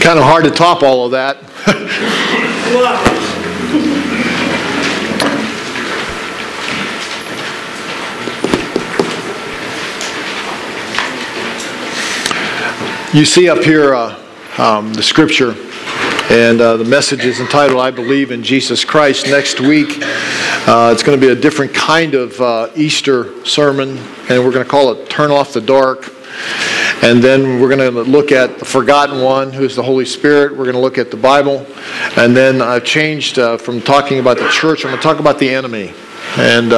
kind of hard to top all of that. You see up here the scripture, and the message is entitled, I Believe in Jesus Christ. Next week, it's going to be a different kind of Easter sermon, and we're going to call it Turn Off the Dark. And then we're going to look at the forgotten one, who is the Holy Spirit. We're going to look at the Bible. And then I've changed from talking about the church, I'm going to talk about the enemy. And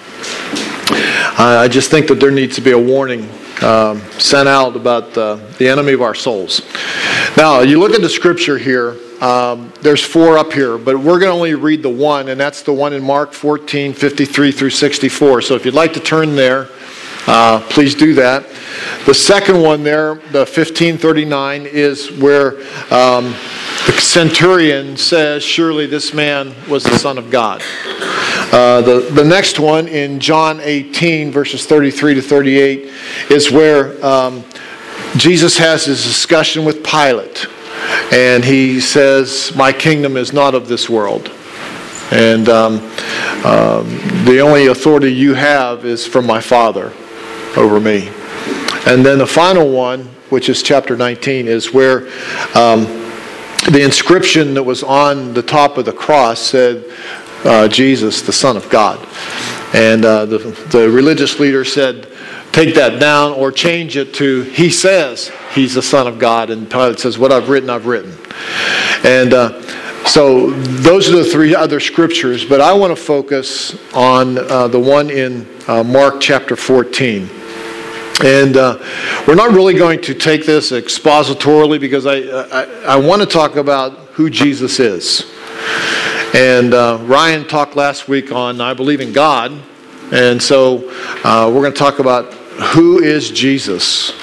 I just think that there needs to be a warning sent out about the enemy of our souls. Now, you look at the scripture here. There's 4 up here, but we're going to only read the one, and that's the one in Mark 14, 53 through 64. So if you'd like to turn there, please do that. The second one there, the 15:39, is where the centurion says, surely this man was the Son of God. The next one in John 18, verses 33 to 38, is where Jesus has his discussion with Pilate. And he says, my kingdom is not of this world. And the only authority you have is from my Father over me. And then the final one, which is chapter 19, is where the inscription that was on the top of the cross said, Jesus, the Son of God. And the religious leader said, take that down or change it to, he says he's the Son of God. And Pilate says, what I've written, I've written. And so those are the 3 other scriptures, but I want to focus on the one in Mark chapter 14. And we're not really going to take this expositorily because I want to talk about who Jesus is. And Ryan talked last week on I Believe in God. And so we're going to talk about who is Jesus.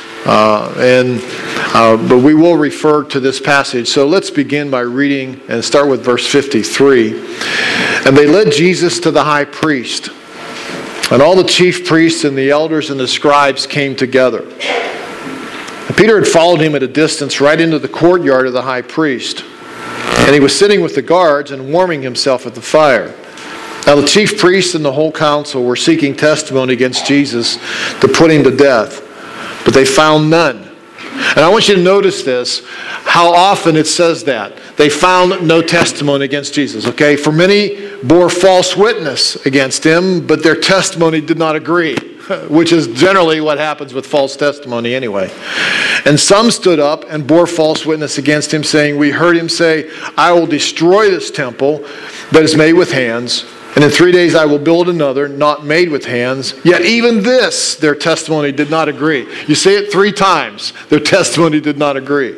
But we will refer to this passage. So let's begin by reading and start with verse 53. And they led Jesus to the high priest. And all the chief priests and the elders and the scribes came together. And Peter had followed him at a distance right into the courtyard of the high priest. And he was sitting with the guards and warming himself at the fire. Now the chief priests and the whole council were seeking testimony against Jesus to put him to death. But they found none. And I want you to notice this, how often it says that. They found no testimony against Jesus, okay? For many bore false witness against him, but their testimony did not agree, which is generally what happens with false testimony anyway. And some stood up and bore false witness against him, saying, we heard him say, I will destroy this temple that is made with hands, and in 3 days I will build another, not made with hands. Yet even this, their testimony did not agree. You say it 3 times. Their testimony did not agree.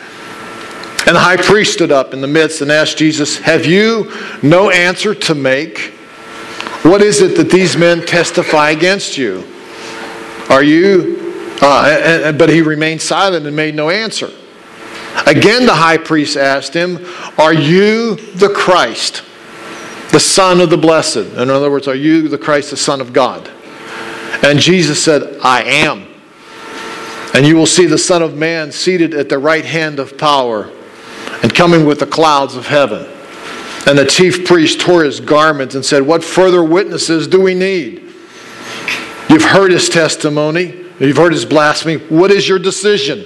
And the high priest stood up in the midst and asked Jesus, have you no answer to make? What is it that these men testify against you? Are you... but he remained silent and made no answer. Again the high priest asked him, are you the Christ, the Son of the Blessed? In other words, are you the Christ, the Son of God? And Jesus said, I am. And you will see the Son of Man seated at the right hand of power and coming with the clouds of heaven. And the chief priest tore his garments and said, what further witnesses do we need? You've heard his testimony. You've heard his blasphemy. What is your decision?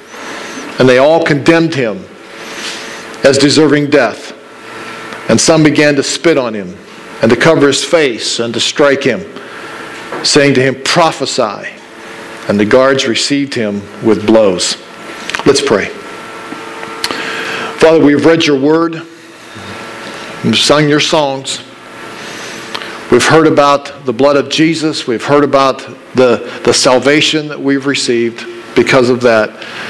And they all condemned him as deserving death. And some began to spit on him and to cover his face and to strike him, saying to him, prophesy. And the guards received him with blows. Let's pray. Father, we've read your word. We've sung your songs. We've heard about the blood of Jesus. We've heard about the salvation that we've received because of that.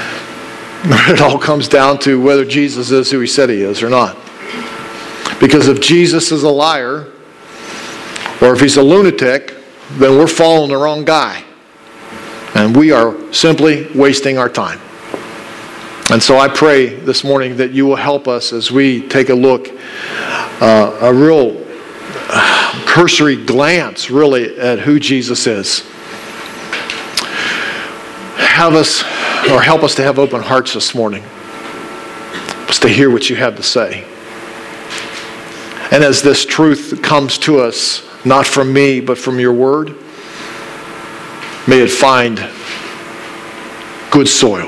It all comes down to whether Jesus is who he said he is or not. Because if Jesus is a liar, or if he's a lunatic, then we're following the wrong guy. And we are simply wasting our time. And so I pray this morning that you will help us as we take a look, a real cursory glance, really, at who Jesus is. Help us to have open hearts this morning. is to hear what you have to say. And as this truth comes to us, not from me, but from your word, may it find good soil.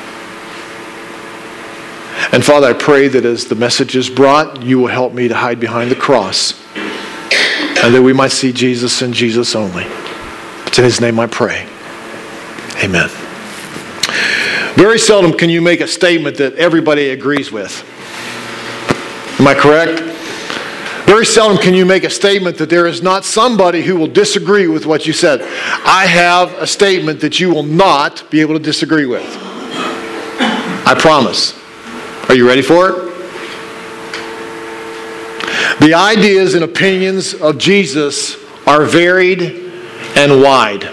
And Father, I pray that as the message is brought, you will help me to hide behind the cross, and that we might see Jesus and Jesus only. It's in his name I pray. Amen. Very seldom can you make a statement that everybody agrees with. Am I correct? Very seldom can you make a statement that there is not somebody who will disagree with what you said. I have a statement that you will not be able to disagree with. I promise. Are you ready for it? The ideas and opinions of Jesus are varied and wide.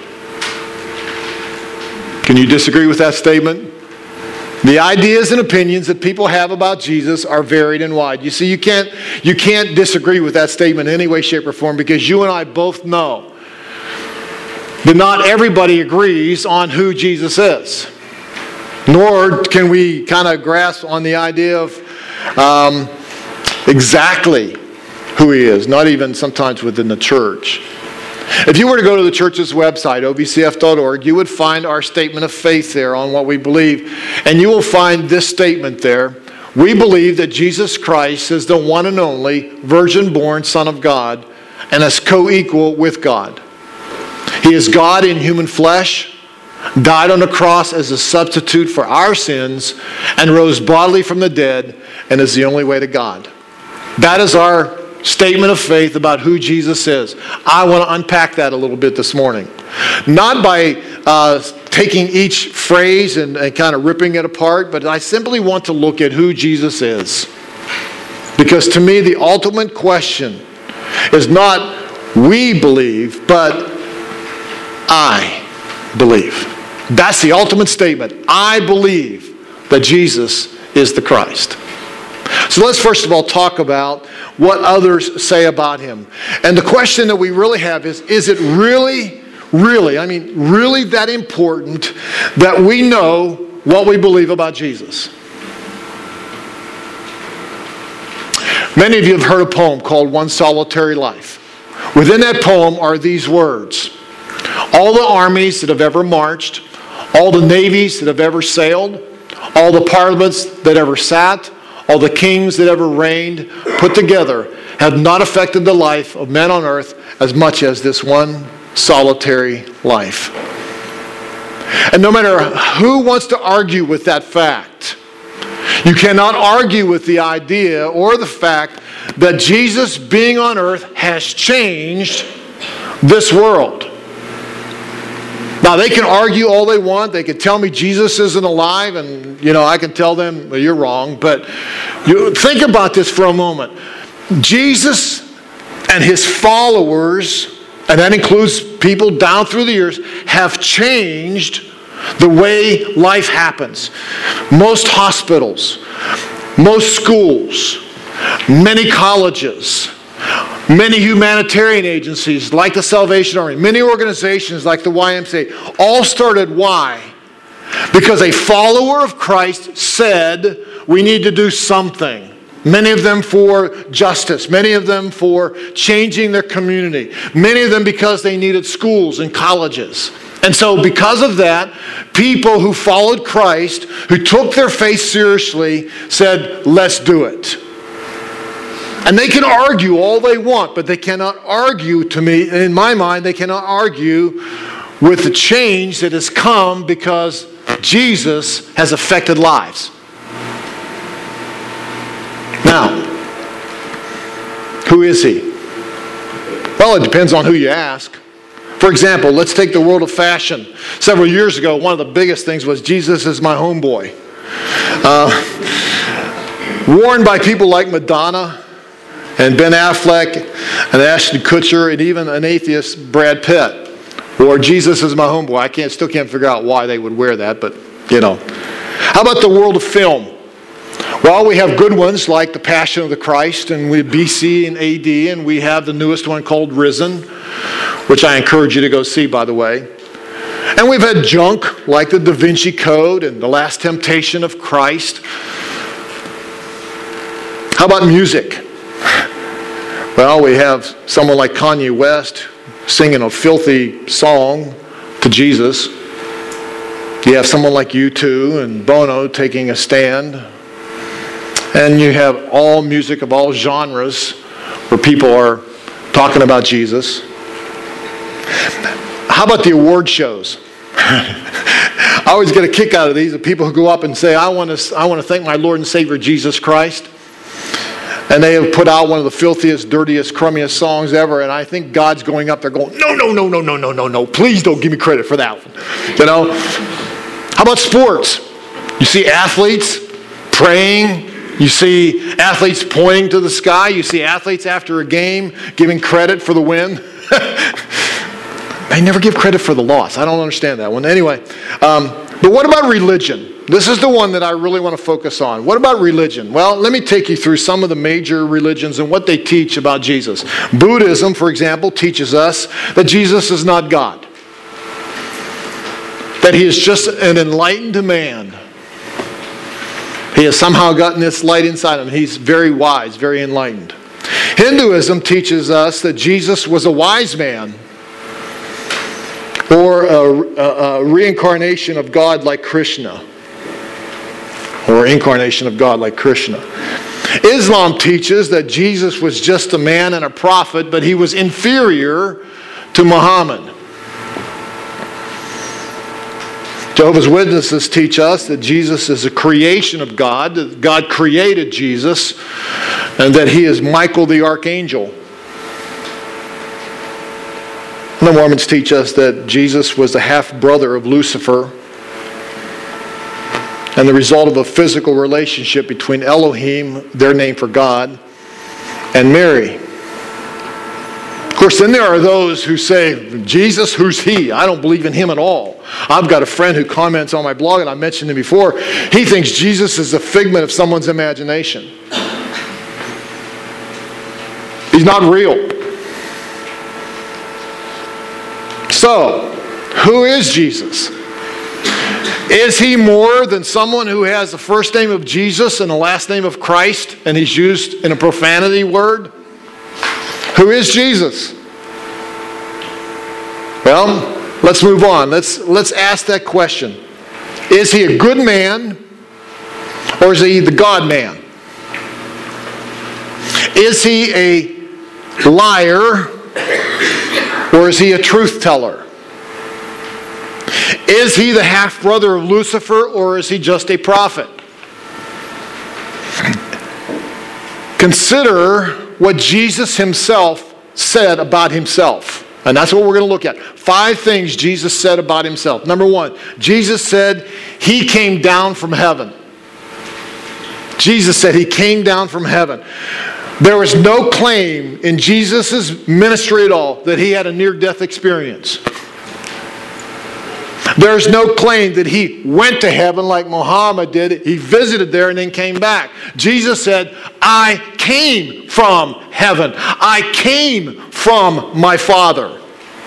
Can you disagree with that statement? The ideas and opinions that people have about Jesus are varied and wide. You see, you can't disagree with that statement in any way, shape, or form, because you and I both know that not everybody agrees on who Jesus is. Nor can we kind of grasp on the idea of exactly who he is, not even sometimes within the church. If you were to go to the church's website, ovcf.org, you would find our statement of faith there on what we believe. And you will find this statement there. We believe that Jesus Christ is the one and only virgin-born Son of God and is co-equal with God. He is God in human flesh, died on the cross as a substitute for our sins, and rose bodily from the dead, and is the only way to God. That is our statement of faith about who Jesus is. I want to unpack that a little bit this morning. Not by taking each phrase and kind of ripping it apart, but I simply want to look at who Jesus is. Because to me, the ultimate question is not we believe, but I believe. That's the ultimate statement. I believe that Jesus is the Christ. So let's first of all talk about what others say about him. And the question that we really have is it really that important that we know what we believe about Jesus? Many of you have heard a poem called One Solitary Life. Within that poem are these words: all the armies that have ever marched, all the navies that have ever sailed, all the parliaments that ever sat, all the kings that ever reigned, put together, have not affected the life of men on earth as much as this one solitary life. And no matter who wants to argue with that fact, you cannot argue with the idea or the fact that Jesus being on earth has changed this world. Now, they can argue all they want. They can tell me Jesus isn't alive, and, I can tell them, well, you're wrong. But think about this for a moment. Jesus and his followers, and that includes people down through the years, have changed the way life happens. Most hospitals, most schools, many colleges, many humanitarian agencies like the Salvation Army, many organizations like the YMCA, all started. Why? Because a follower of Christ said we need to do something. Many of them for justice, many of them for changing their community, many of them because they needed schools and colleges. And so because of that, people who followed Christ, who took their faith seriously, said, let's do it. And they can argue all they want, but they cannot argue, to me, in my mind, they cannot argue with the change that has come because Jesus has affected lives. Now, who is he? Well, it depends on who you ask. For example, let's take the world of fashion. Several years ago, one of the biggest things was Jesus is my homeboy. Worn by people like Madonna and Ben Affleck and Ashton Kutcher and even an atheist, Brad Pitt. Or Jesus is my homeboy. I still can't figure out why they would wear that, but How about the world of film? Well, we have good ones like The Passion of the Christ, and we have BC and AD, and we have the newest one called Risen, which I encourage you to go see, by the way. And we've had junk like the Da Vinci Code and The Last Temptation of Christ. How about music? Well, we have someone like Kanye West singing a filthy song to Jesus. You have someone like U2 and Bono taking a stand. And you have all music of all genres where people are talking about Jesus. How about the award shows? I always get a kick out of these, of people who go up and say, I want to thank my Lord and Savior Jesus Christ. And they have put out one of the filthiest, dirtiest, crummiest songs ever. And I think God's going up there going, no. Please don't give me credit for that one. You know? How about sports? You see athletes praying. You see athletes pointing to the sky. You see athletes after a game giving credit for the win. They never give credit for the loss. I don't understand that one. Anyway, but what about religion? This is the one that I really want to focus on. What about religion? Well, let me take you through some of the major religions and what they teach about Jesus. Buddhism, for example, teaches us that Jesus is not God. That he is just an enlightened man. He has somehow gotten this light inside him. He's very wise, very enlightened. Hinduism teaches us that Jesus was a wise man, or a reincarnation of God like Krishna, or incarnation of God like Krishna. Islam teaches that Jesus was just a man and a prophet, but he was inferior to Muhammad. Jehovah's Witnesses teach us that Jesus is a creation of God, that God created Jesus, and that he is Michael the Archangel. The Mormons teach us that Jesus was the half-brother of Lucifer and the result of a physical relationship between Elohim, their name for God, and Mary. Of course, then there are those who say, Jesus, who's he? I don't believe in him at all. I've got a friend who comments on my blog, and I mentioned him before. He thinks Jesus is a figment of someone's imagination. He's not real. So, who is Jesus? Is he more than someone who has the first name of Jesus and the last name of Christ, and he's used in a profanity word? Who is Jesus? Well, let's move on. Let's ask that question. Is he a good man, or is he the God man? Is he a liar, or is he a truth teller? Is he the half-brother of Lucifer, or is he just a prophet? Consider what Jesus himself said about himself. And that's what we're going to look at. 5 things Jesus said about himself. Number 1, Jesus said he came down from heaven. Jesus said he came down from heaven. There was no claim in Jesus' ministry at all that he had a near-death experience. There's no claim that he went to heaven like Muhammad did. He visited there and then came back. Jesus said, I came from heaven. I came from my Father.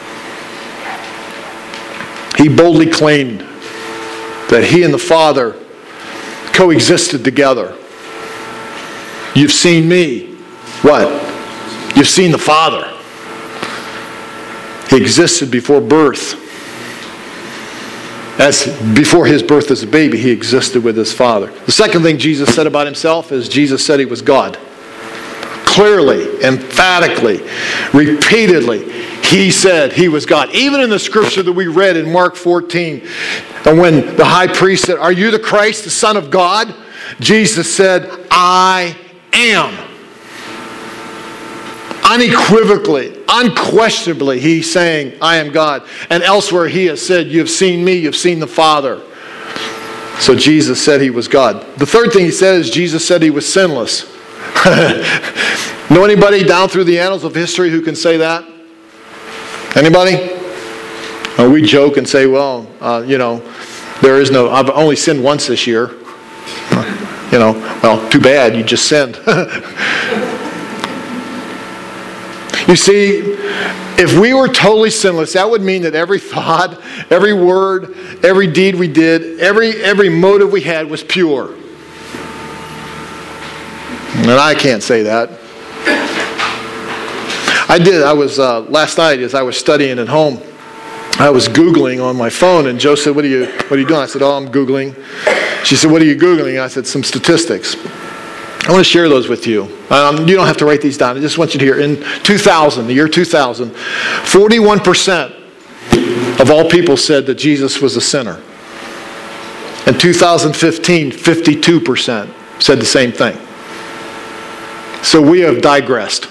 He boldly claimed that he and the Father coexisted together. You've seen me. What? You've seen the Father. He existed before birth. As before his birth as a baby, he existed with his Father. The second thing Jesus said about himself is Jesus said he was God. Clearly, emphatically, repeatedly, he said he was God. Even in the scripture that we read in Mark 14, and when the high priest said, "Are you the Christ, the Son of God?" Jesus said, "I am." Unequivocally, unquestionably, he's saying, I am God. And elsewhere he has said, you have seen me, you've seen the Father. So Jesus said he was God. The third thing he said is Jesus said he was sinless. Know anybody down through the annals of history who can say that? Anybody? We joke and say, well, there is no, I've only sinned once this year. Well, too bad, you just sinned. You see, if we were totally sinless, that would mean that every thought, every word, every deed we did, every motive we had was pure. And I can't say that. Last night as I was studying at home, I was Googling on my phone, and Joe said, what are you doing? I said, I'm Googling. She said, what are you Googling? I said, some statistics. I want to share those with you. You don't have to write these down. I just want you to hear. In the year 2000, 41% of all people said that Jesus was a sinner. In 2015, 52% said the same thing. So we have digressed.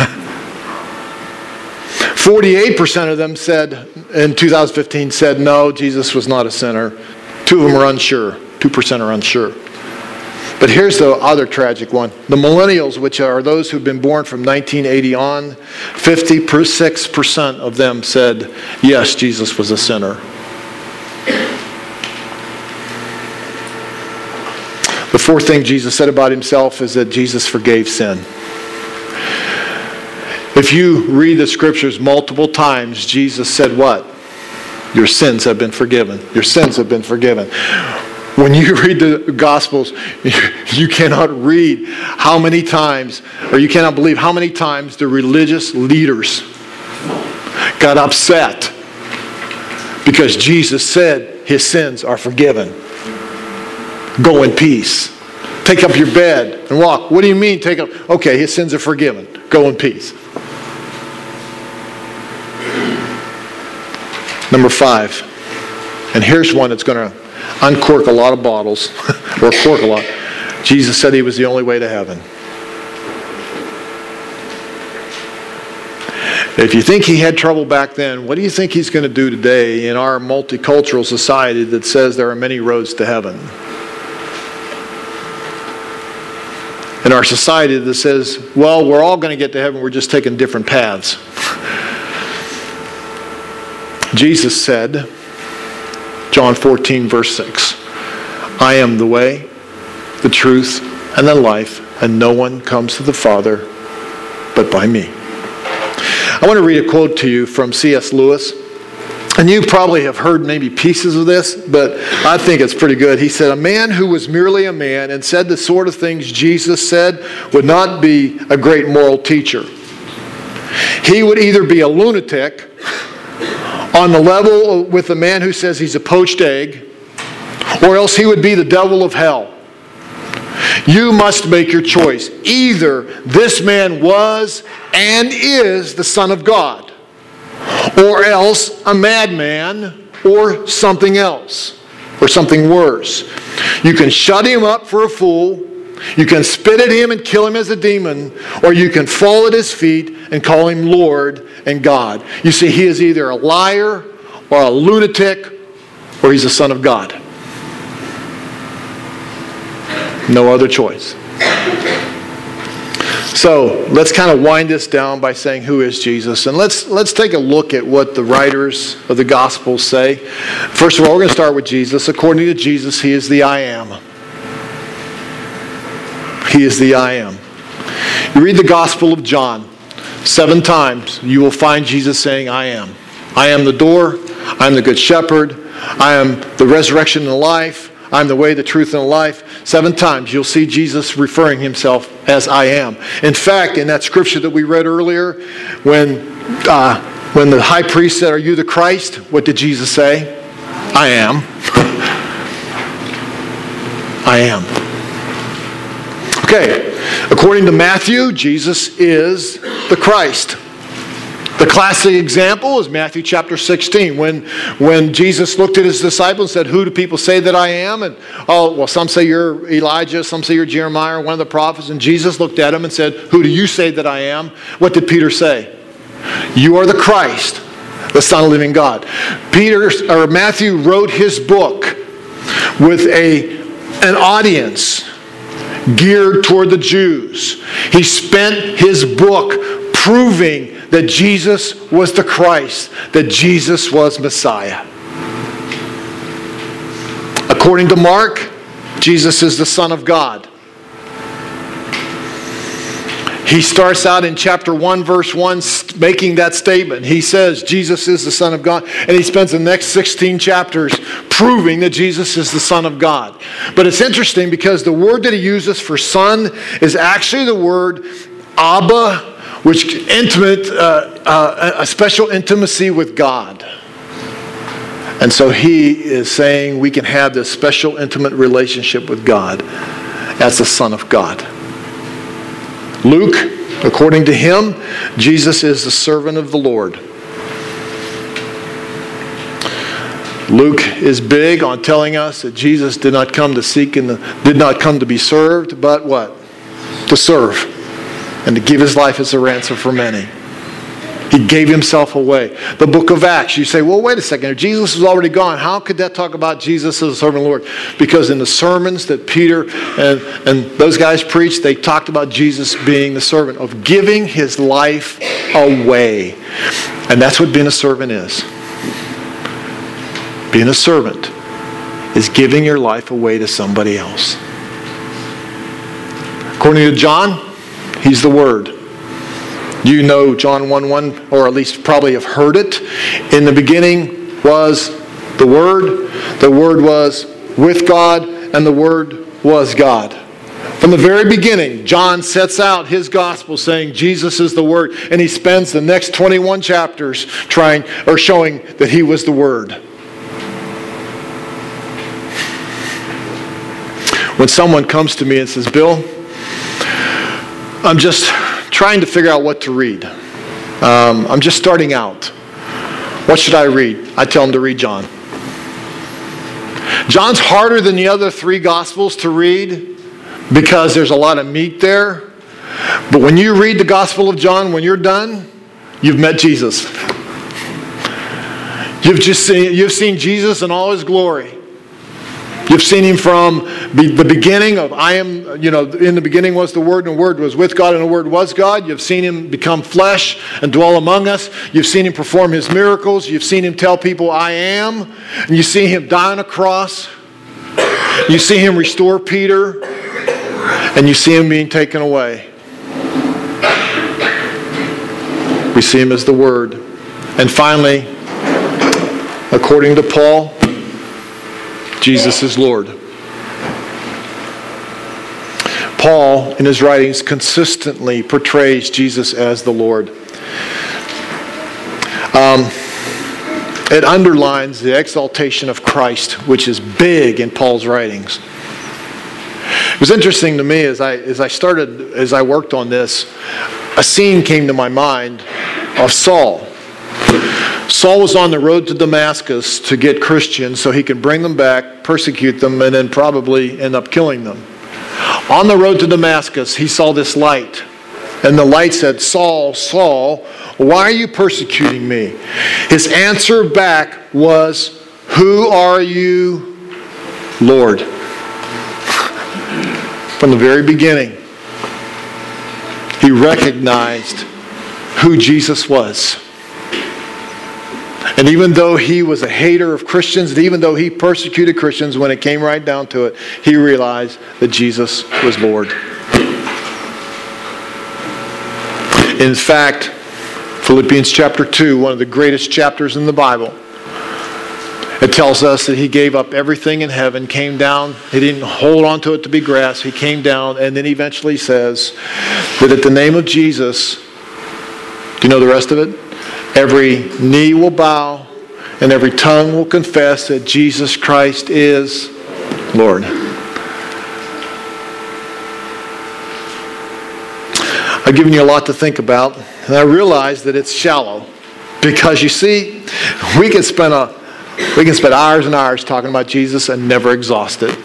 48% of them said, in 2015, said no, Jesus was not a sinner. 2 of them are unsure. 2% are unsure. But here's the other tragic one. The millennials, which are those who've been born from 1980 on, 56% of them said, yes, Jesus was a sinner. The fourth thing Jesus said about himself is that Jesus forgave sin. If you read the scriptures multiple times, Jesus said what? Your sins have been forgiven. Your sins have been forgiven. When you read the Gospels, you cannot read how many times, or you cannot believe how many times the religious leaders got upset because Jesus said his sins are forgiven. Go in peace. Take up your bed and walk. What do you mean take up? Okay, his sins are forgiven. Go in peace. Number 5. And here's one that's going to uncork a lot of bottles, or cork a lot. Jesus said he was the only way to heaven. If you think he had trouble back then, what do you think he's going to do today in our multicultural society that says there are many roads to heaven? In our society that says, well, we're all going to get to heaven, we're just taking different paths. Jesus said, John 14, verse 6, I am the way, the truth, and the life, and no one comes to the Father but by me. I want to read a quote to you from C.S. Lewis. And you probably have heard maybe pieces of this, but I think it's pretty good. He said, a man who was merely a man and said the sort of things Jesus said would not be a great moral teacher. He would either be a lunatic on the level with the man who says he's a poached egg, or else he would be the devil of hell. You must make your choice. Either this man was and is the Son of God, or else a madman, or something else, or something worse. You can shut him up for a fool, you can spit at him and kill him as a demon, or you can fall at his feet and call him Lord and God. You see, he is either a liar or a lunatic, or he's a son of God. No other choice. So let's kind of wind this down by saying, who is Jesus? And let's take a look at what the writers of the Gospels say. First of all, we're going to start with Jesus. According to Jesus, he is the I am. He is the I am. You read the Gospel of John. 7 times you will find Jesus saying, I am. I am the door. I am the good shepherd. I am the resurrection and the life. I am the way, the truth, and the life. 7 times you'll see Jesus referring himself as I am. In fact, in that scripture that we read earlier, when the high priest said, are you the Christ? What did Jesus say? I am. I am. Okay, according to Matthew, Jesus is the Christ. The classic example is Matthew chapter 16, when Jesus looked at his disciples and said, who do people say that I am? And, some say you're Elijah, some say you're Jeremiah, one of the prophets. And Jesus looked at him and said, who do you say that I am? What did Peter say? You are the Christ, the Son of the living God. Matthew wrote his book with an audience geared toward the Jews. He spent his book proving that Jesus was the Christ, that Jesus was Messiah. According to Mark, Jesus is the Son of God. He starts out in chapter 1, verse 1, making that statement. He says Jesus is the Son of God, and he spends the next 16 chapters proving that Jesus is the Son of God. But it's interesting because the word that he uses for son is actually the word Abba, which intimate, a special intimacy with God. And so he is saying we can have this special intimate relationship with God as the Son of God. Luke, according to him, Jesus is the servant of the Lord. Luke is big on telling us that Jesus did not come to seek and did not come to be served, but what? To serve and to give his life as a ransom for many. He gave himself away. The book of Acts, you say, well, wait a second. Jesus was already gone. How could that talk about Jesus as a servant of the Lord? Because in the sermons that Peter and those guys preached, they talked about Jesus being the servant, of giving his life away. And that's what being a servant is. Being a servant is giving your life away to somebody else. According to John, he's the Word. You know John 1:1, or at least probably have heard it. In the beginning was the Word. The Word was with God, and the Word was God. From the very beginning, John sets out his gospel saying Jesus is the Word, and he spends the next 21 chapters showing that he was the Word. When someone comes to me and says, Bill, I'm just trying to figure out what to read. I'm just starting out. What should I read? I tell them to read John. John's harder than the other three Gospels to read because there's a lot of meat there. But when you read the Gospel of John, when you're done, you've met Jesus. You've seen Jesus in all his glory. You've seen him from the beginning of in the beginning was the Word, and the Word was with God, and the Word was God. You've seen him become flesh and dwell among us. You've seen him perform his miracles. You've seen him tell people, I am. And you see him die on a cross. You see him restore Peter. And you see him being taken away. We see him as the Word. And finally, according to Paul, Jesus is Lord. Paul, in his writings, consistently portrays Jesus as the Lord. It underlines the exaltation of Christ, which is big in Paul's writings. It was interesting to me as I worked on this, a scene came to my mind of Saul. Saul was on the road to Damascus to get Christians so he could bring them back, persecute them, and then probably end up killing them. On the road to Damascus, he saw this light. And the light said, Saul, Saul, why are you persecuting me? His answer back was, who are you, Lord? From the very beginning, he recognized who Jesus was. And even though he was a hater of Christians, and even though he persecuted Christians, when it came right down to it, he realized that Jesus was Lord. In fact, Philippians chapter 2, one of the greatest chapters in the Bible, it tells us that he gave up everything in heaven, came down. He didn't hold on to it to be grass. He came down, and then eventually says that at the name of Jesus, do you know the rest of it? Every knee will bow and every tongue will confess that Jesus Christ is Lord. I've given you a lot to think about, and I realize that it's shallow because you see, we can spend hours and hours talking about Jesus and never exhaust it.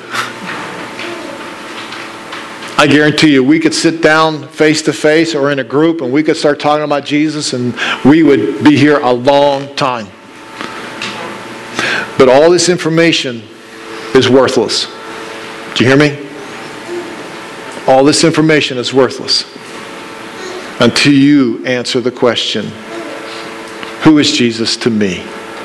I guarantee you, we could sit down face to face or in a group and we could start talking about Jesus and we would be here a long time. But all this information is worthless. Do you hear me? All this information is worthless until you answer the question, who is Jesus to me?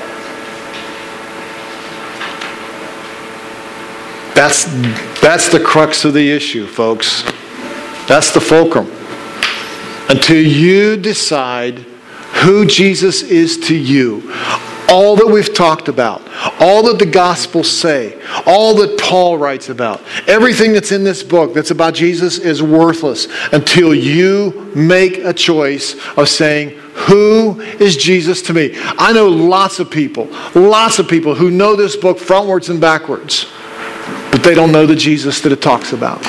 That's the crux of the issue, folks. That's the fulcrum. Until you decide who Jesus is to you, all that we've talked about, all that the Gospels say, all that Paul writes about, everything that's in this book that's about Jesus is worthless until you make a choice of saying, who is Jesus to me? I know lots of people who know this book frontwards and backwards, but they don't know the Jesus that it talks about.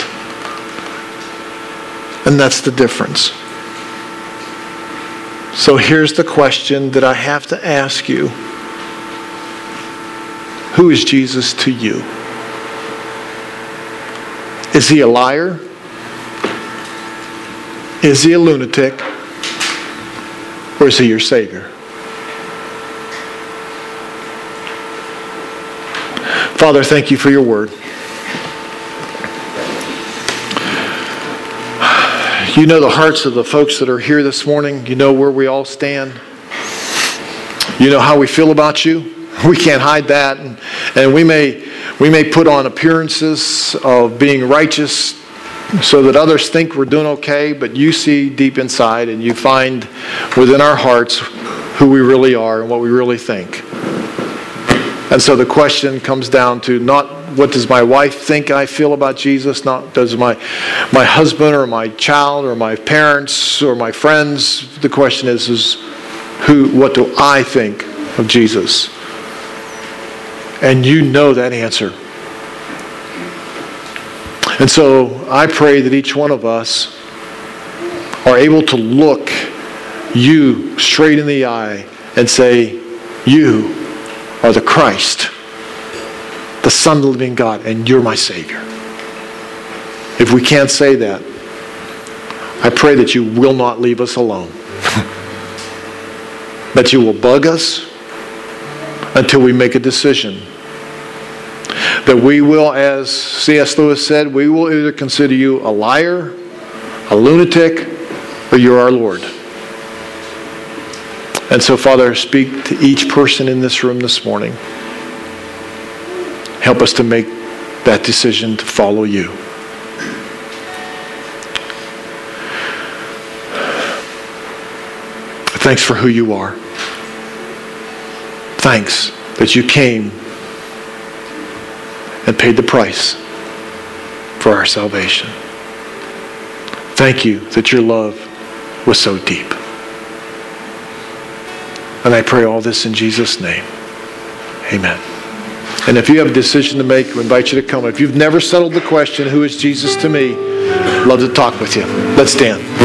And that's the difference. So here's the question that I have to ask you. Who is Jesus to you? Is he a liar? Is he a lunatic? Or is he your Savior? Father, thank you for your word. You know the hearts of the folks that are here this morning. You know where we all stand. You know how we feel about you. We can't hide that. And we may put on appearances of being righteous so that others think we're doing okay, but you see deep inside and you find within our hearts who we really are and what we really think. And so the question comes down to not what does my wife think I feel about Jesus, not does my husband or my child or my parents or my friends. The question is what do I think of Jesus? And you know that answer. And so I pray that each one of us are able to look you straight in the eye and say, you are the Christ, the Son of the living God, and you're my Savior. If we can't say that, I pray that you will not leave us alone. That you will bug us until we make a decision. That we will, as C.S. Lewis said, we will either consider you a liar, a lunatic, or you're our Lord. And so, Father, speak to each person in this room this morning. Help us to make that decision to follow you. Thanks for who you are. Thanks that you came and paid the price for our salvation. Thank you that your love was so deep. And I pray all this in Jesus' name. Amen. And if you have a decision to make, we invite you to come. If you've never settled the question, who is Jesus to me? I'd love to talk with you. Let's stand.